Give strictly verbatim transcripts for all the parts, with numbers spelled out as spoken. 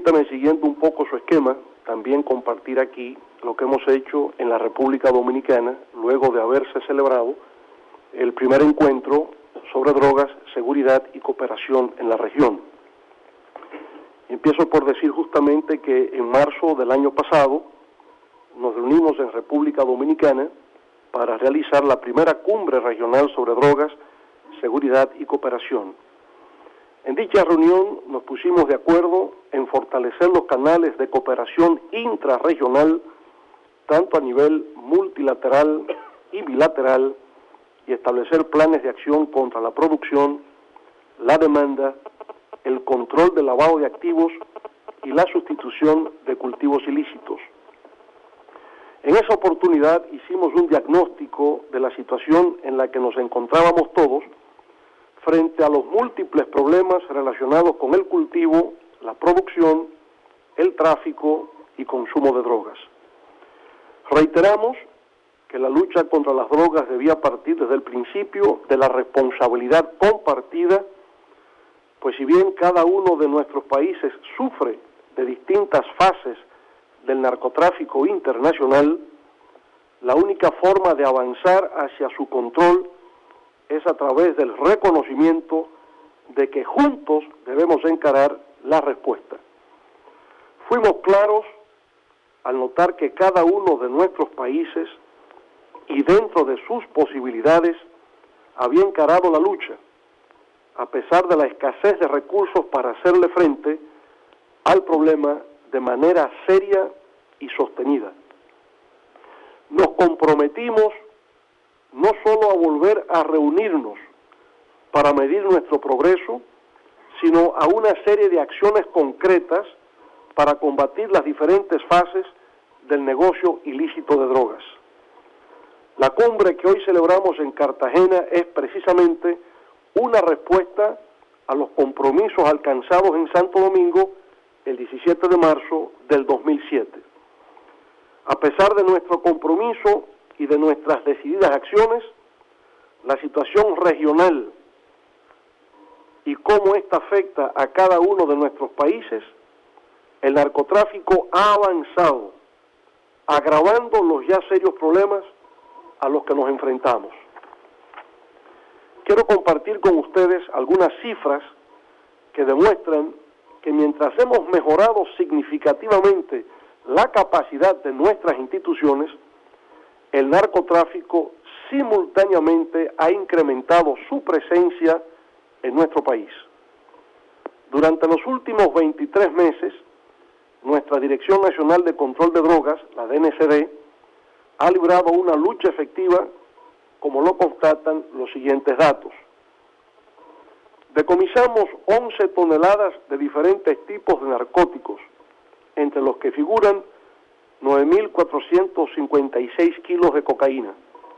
Permítame, siguiendo un poco su esquema, también compartir aquí lo que hemos hecho en la República Dominicana luego de haberse celebrado el primer encuentro sobre drogas, seguridad y cooperación en la región. Empiezo por decir justamente que en marzo del año pasado nos reunimos en República Dominicana para realizar la primera cumbre regional sobre drogas, seguridad y cooperación. En dicha reunión nos pusimos de acuerdo en fortalecer los canales de cooperación intrarregional, tanto a nivel multilateral y bilateral, y establecer planes de acción contra la producción, la demanda, el control del lavado de activos y la sustitución de cultivos ilícitos. En esa oportunidad hicimos un diagnóstico de la situación en la que nos encontrábamos todos frente a los múltiples problemas relacionados con el cultivo, la producción, el tráfico y consumo de drogas. Reiteramos que la lucha contra las drogas debía partir desde el principio de la responsabilidad compartida, pues si bien cada uno de nuestros países sufre de distintas fases del narcotráfico internacional, la única forma de avanzar hacia su control es a través del reconocimiento de que juntos debemos encarar la respuesta. Fuimos claros al notar que cada uno de nuestros países y dentro de sus posibilidades había encarado la lucha, a pesar de la escasez de recursos para hacerle frente al problema de manera seria y sostenida. Nos comprometimos no solo a volver a reunirnos para medir nuestro progreso, sino a una serie de acciones concretas para combatir las diferentes fases del negocio ilícito de drogas. La cumbre que hoy celebramos en Cartagena es precisamente una respuesta a los compromisos alcanzados en Santo Domingo el diecisiete de marzo del dos mil siete. A pesar de nuestro compromiso y de nuestras decididas acciones, la situación regional y cómo esta afecta a cada uno de nuestros países, el narcotráfico ha avanzado, agravando los ya serios problemas a los que nos enfrentamos. Quiero compartir con ustedes algunas cifras que demuestran que mientras hemos mejorado significativamente la capacidad de nuestras instituciones, el narcotráfico simultáneamente ha incrementado su presencia en nuestro país. Durante los últimos veintitrés meses, nuestra Dirección Nacional de Control de Drogas, la D N C D, ha librado una lucha efectiva, como lo constatan los siguientes datos. Decomisamos once toneladas de diferentes tipos de narcóticos, entre los que figuran nueve mil cuatrocientos cincuenta y seis kilos de cocaína.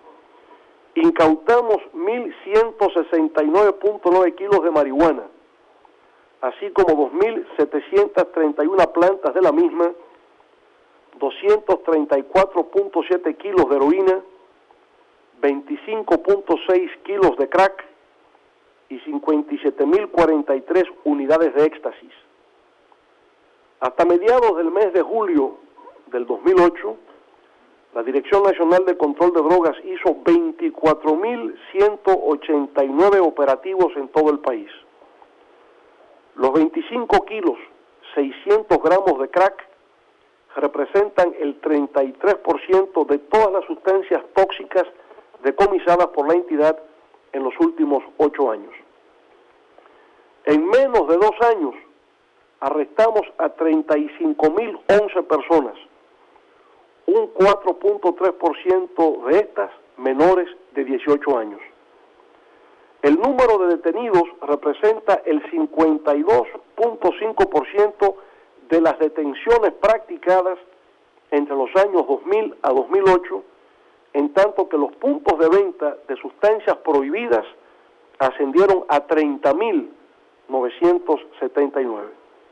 Incautamos mil ciento sesenta y nueve punto nueve kilos de marihuana, así como dos mil setecientas treinta y una plantas de la misma, doscientos treinta y cuatro punto siete kilos de heroína, veinticinco punto seis kilos de crack y cincuenta y siete mil cuarenta y tres unidades de éxtasis. Hasta mediados del mes de julio del dos mil ocho, la Dirección Nacional de Control de Drogas hizo veinticuatro mil ciento ochenta y nueve operativos en todo el país. Los veinticinco kilos, seiscientos gramos de crack representan el treinta y tres por ciento de todas las sustancias tóxicas decomisadas por la entidad en los últimos ocho años. En menos de dos años, arrestamos a treinta y cinco mil once personas, un cuatro punto tres por ciento de estas menores de dieciocho años. El número de detenidos representa el cincuenta y dos punto cinco por ciento de las detenciones practicadas entre los años dos mil a dos mil ocho, en tanto que los puntos de venta de sustancias prohibidas ascendieron a treinta mil novecientos setenta y nueve.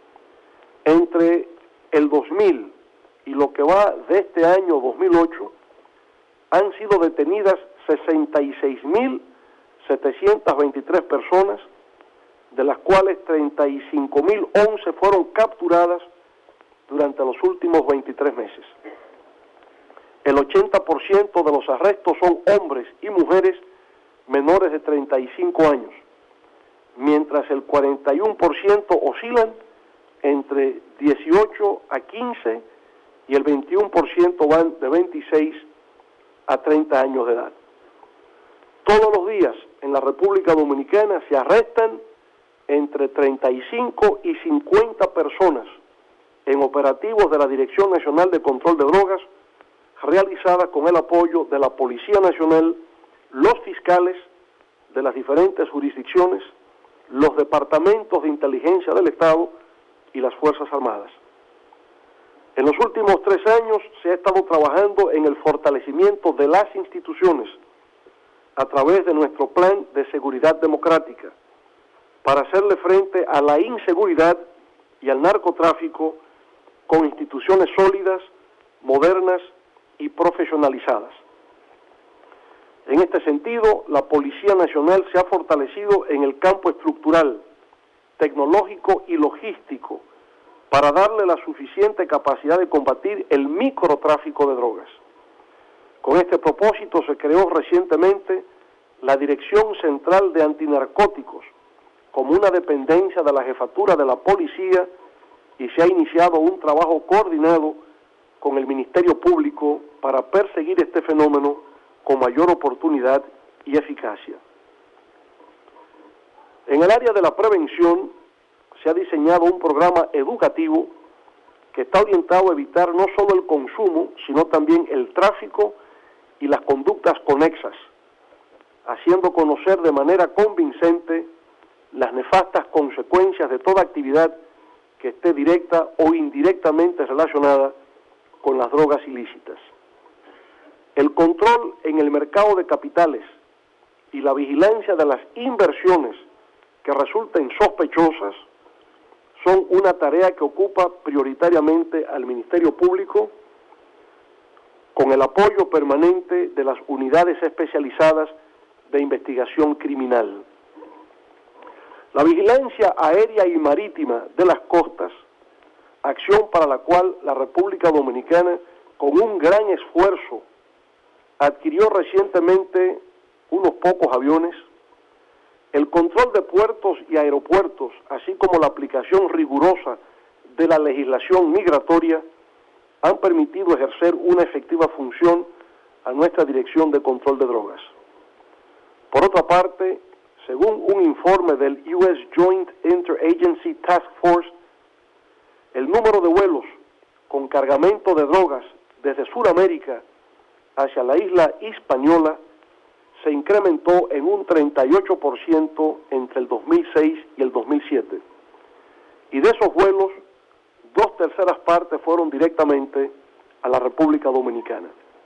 Entre el dos mil y lo que va de este año dos mil ocho, han sido detenidas sesenta y seis mil setecientas veintitrés personas, de las cuales treinta y cinco mil once fueron capturadas durante los últimos veintitrés meses. El ochenta por ciento de los arrestos son hombres y mujeres menores de treinta y cinco años, mientras el cuarenta y uno por ciento oscilan entre dieciocho a quince y el veintiuno por ciento van de veintiséis a treinta años de edad. Todos los días en la República Dominicana se arrestan entre treinta y cinco y cincuenta personas en operativos de la Dirección Nacional de Control de Drogas, realizadas con el apoyo de la Policía Nacional, los fiscales de las diferentes jurisdicciones, los departamentos de inteligencia del Estado y las Fuerzas Armadas. En los últimos tres años se ha estado trabajando en el fortalecimiento de las instituciones a través de nuestro plan de seguridad democrática para hacerle frente a la inseguridad y al narcotráfico con instituciones sólidas, modernas y profesionalizadas. En este sentido, la Policía Nacional se ha fortalecido en el campo estructural, tecnológico y logístico para darle la suficiente capacidad de combatir el microtráfico de drogas. Con este propósito se creó recientemente la Dirección Central de Antinarcóticos como una dependencia de la jefatura de la policía y se ha iniciado un trabajo coordinado con el Ministerio Público para perseguir este fenómeno con mayor oportunidad y eficacia. En el área de la prevención se ha diseñado un programa educativo que está orientado a evitar no solo el consumo, sino también el tráfico y las conductas conexas, haciendo conocer de manera convincente las nefastas consecuencias de toda actividad que esté directa o indirectamente relacionada con las drogas ilícitas. El control en el mercado de capitales y la vigilancia de las inversiones que resulten sospechosas son una tarea que ocupa prioritariamente al Ministerio Público con el apoyo permanente de las unidades especializadas de investigación criminal. La vigilancia aérea y marítima de las costas, acción para la cual la República Dominicana, con un gran esfuerzo, adquirió recientemente unos pocos aviones, el control de puertos y aeropuertos, así como la aplicación rigurosa de la legislación migratoria, han permitido ejercer una efectiva función a nuestra Dirección de Control de Drogas. Por otra parte, según un informe del U S Joint Interagency Task Force, el número de vuelos con cargamento de drogas desde Sudamérica hacia la isla Hispaniola se incrementó en un treinta y ocho por ciento entre el dos mil seis y el dos mil siete. Y de esos vuelos, dos terceras partes fueron directamente a la República Dominicana.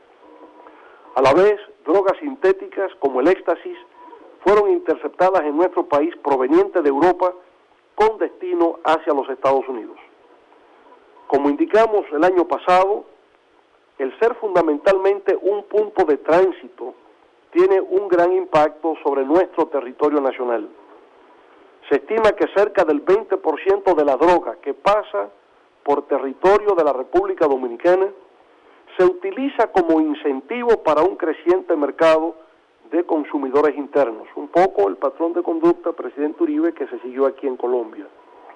A la vez, drogas sintéticas como el éxtasis fueron interceptadas en nuestro país provenientes de Europa con destino hacia los Estados Unidos. Como indicamos el año pasado, el ser fundamentalmente un punto de tránsito tiene un gran impacto sobre nuestro territorio nacional. Se estima que cerca del veinte por ciento de la droga que pasa por territorio de la República Dominicana se utiliza como incentivo para un creciente mercado de consumidores internos. Un poco el patrón de conducta, presidente Uribe, que se siguió aquí en Colombia.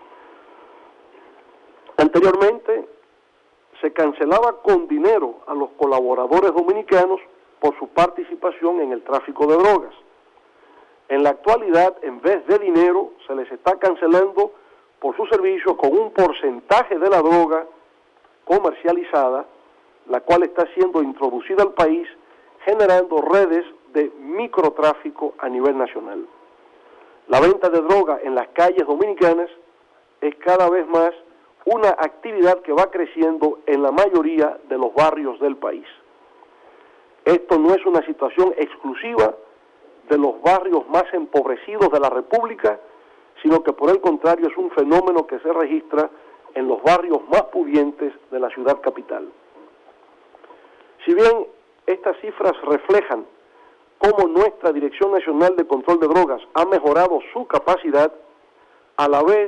Anteriormente, se cancelaba con dinero a los colaboradores dominicanos por su participación en el tráfico de drogas. En la actualidad, en vez de dinero, se les está cancelando por sus servicios con un porcentaje de la droga comercializada, la cual está siendo introducida al país, generando redes de microtráfico a nivel nacional. La venta de droga en las calles dominicanas es cada vez más una actividad que va creciendo en la mayoría de los barrios del país. Esto no es una situación exclusiva de los barrios más empobrecidos de la República, sino que por el contrario es un fenómeno que se registra en los barrios más pudientes de la ciudad capital. Si bien estas cifras reflejan cómo nuestra Dirección Nacional de Control de Drogas ha mejorado su capacidad, a la vez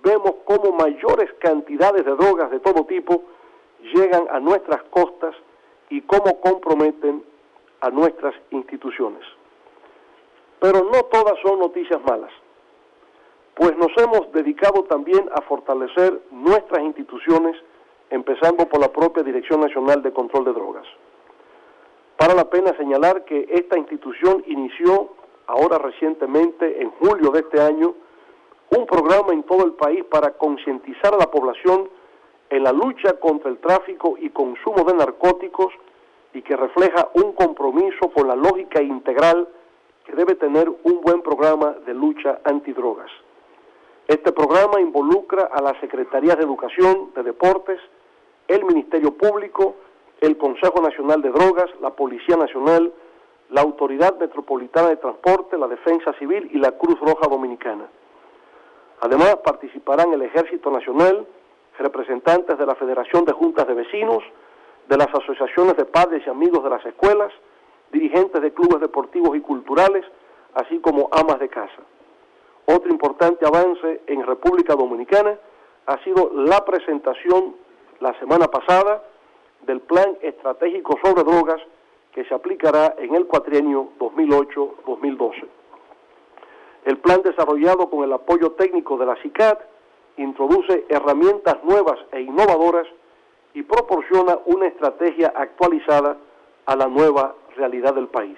vemos cómo mayores cantidades de drogas de todo tipo llegan a nuestras costas y cómo comprometen a nuestras instituciones. Pero no todas son noticias malas, pues nos hemos dedicado también a fortalecer nuestras instituciones, empezando por la propia Dirección Nacional de Control de Drogas. Vale la pena señalar que esta institución inició ahora recientemente, en julio de este año, un programa en todo el país para concientizar a la población en la lucha contra el tráfico y consumo de narcóticos y que refleja un compromiso con la lógica integral que debe tener un buen programa de lucha antidrogas. Este programa involucra a las Secretarías de Educación, de Deportes, el Ministerio Público, el Consejo Nacional de Drogas, la Policía Nacional, la Autoridad Metropolitana de Transporte, la Defensa Civil y la Cruz Roja Dominicana. Además, participarán el Ejército Nacional, representantes de la Federación de Juntas de Vecinos, de las asociaciones de padres y amigos de las escuelas, dirigentes de clubes deportivos y culturales, así como amas de casa. Otro importante avance en República Dominicana ha sido la presentación la semana pasada del Plan Estratégico sobre Drogas que se aplicará en el cuatrienio dos mil ocho a dos mil doce. El plan, desarrollado con el apoyo técnico de la CICAD, introduce herramientas nuevas e innovadoras y proporciona una estrategia actualizada a la nueva realidad del país.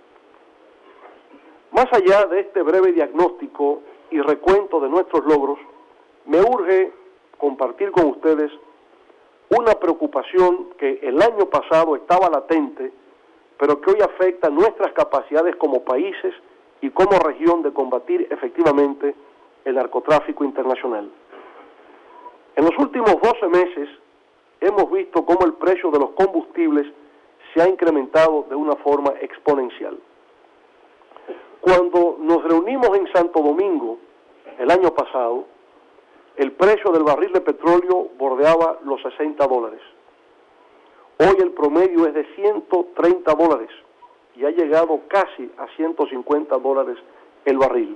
Más allá de este breve diagnóstico y recuento de nuestros logros, me urge compartir con ustedes una preocupación que el año pasado estaba latente, pero que hoy afecta nuestras capacidades como países y como región de combatir efectivamente el narcotráfico internacional. En los últimos doce meses hemos visto cómo el precio de los combustibles se ha incrementado de una forma exponencial. Cuando nos reunimos en Santo Domingo el año pasado, el precio del barril de petróleo bordeaba los sesenta dólares. Hoy el promedio es de ciento treinta dólares y ha llegado casi a ciento cincuenta dólares el barril.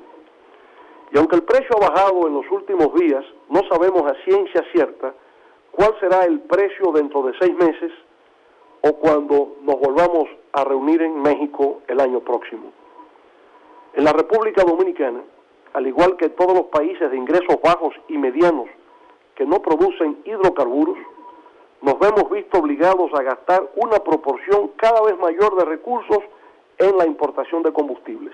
Y aunque el precio ha bajado en los últimos días, no sabemos a ciencia cierta cuál será el precio dentro de seis meses o cuando nos volvamos a reunir en México el año próximo. En la República Dominicana, al igual que todos los países de ingresos bajos y medianos que no producen hidrocarburos, nos vemos visto obligados a gastar una proporción cada vez mayor de recursos en la importación de combustibles.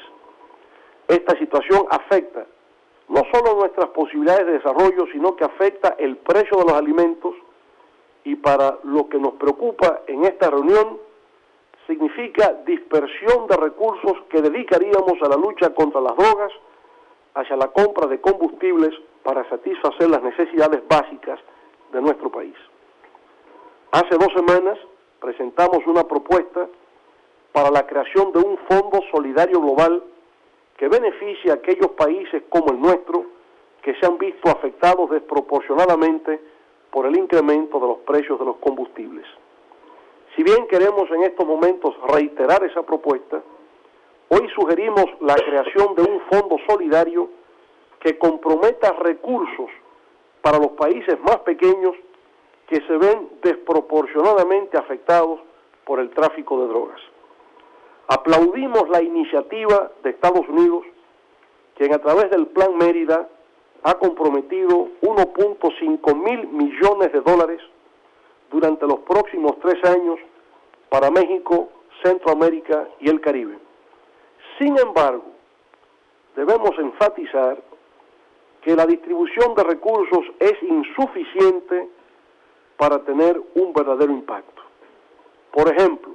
Esta situación afecta no solo nuestras posibilidades de desarrollo, sino que afecta el precio de los alimentos y, para lo que nos preocupa en esta reunión, significa dispersión de recursos que dedicaríamos a la lucha contra las drogas hacia la compra de combustibles para satisfacer las necesidades básicas de nuestro país. Hace dos semanas presentamos una propuesta para la creación de un fondo solidario global que beneficie a aquellos países como el nuestro que se han visto afectados desproporcionadamente por el incremento de los precios de los combustibles. Si bien queremos en estos momentos reiterar esa propuesta, hoy sugerimos la creación de un fondo solidario que comprometa recursos para los países más pequeños que se ven desproporcionadamente afectados por el tráfico de drogas. Aplaudimos la iniciativa de Estados Unidos, quien a través del Plan Mérida ha comprometido uno punto cinco mil millones de dólares durante los próximos tres años para México, Centroamérica y el Caribe. Sin embargo, debemos enfatizar que la distribución de recursos es insuficiente para tener un verdadero impacto. Por ejemplo,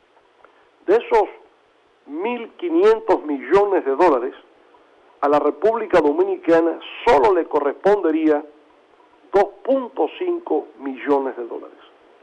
de esos mil quinientos millones de dólares, a la República Dominicana solo le correspondería dos punto cinco millones de dólares.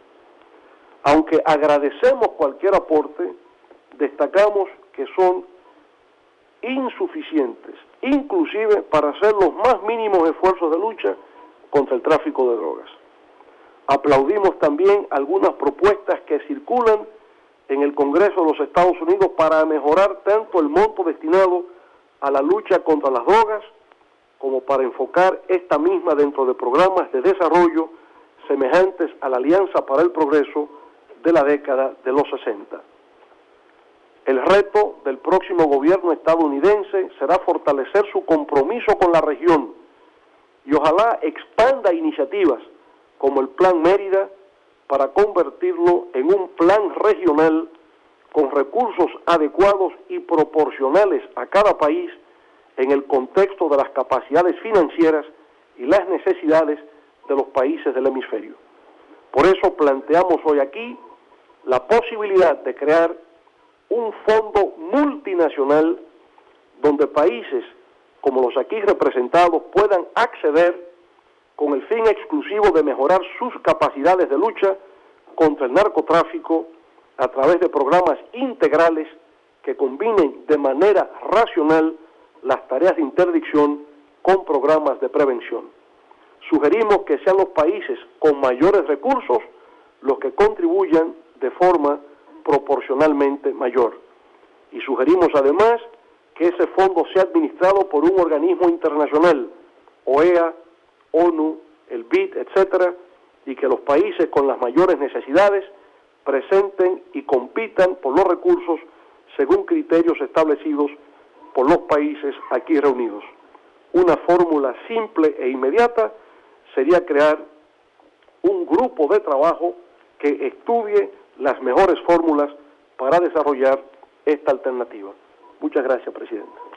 Aunque agradecemos cualquier aporte, destacamos que son insuficientes, inclusive para hacer los más mínimos esfuerzos de lucha contra el tráfico de drogas. Aplaudimos también algunas propuestas que circulan en el Congreso de los Estados Unidos para mejorar tanto el monto destinado a la lucha contra las drogas como para enfocar esta misma dentro de programas de desarrollo semejantes a la Alianza para el Progreso de la década de los sesenta. El reto del próximo gobierno estadounidense será fortalecer su compromiso con la región y ojalá expanda iniciativas como el Plan Mérida para convertirlo en un plan regional con recursos adecuados y proporcionales a cada país en el contexto de las capacidades financieras y las necesidades de los países del hemisferio. Por eso planteamos hoy aquí la posibilidad de crear un fondo multinacional donde países como los aquí representados puedan acceder con el fin exclusivo de mejorar sus capacidades de lucha contra el narcotráfico a través de programas integrales que combinen de manera racional las tareas de interdicción con programas de prevención. Sugerimos que sean los países con mayores recursos los que contribuyan de forma proporcionalmente mayor. Y sugerimos además que ese fondo sea administrado por un organismo internacional, O E A, ONU, el B I D, etcétera, y que los países con las mayores necesidades presenten y compitan por los recursos según criterios establecidos por los países aquí reunidos. Una fórmula simple e inmediata sería crear un grupo de trabajo que estudie las mejores fórmulas para desarrollar esta alternativa. Muchas gracias, presidente.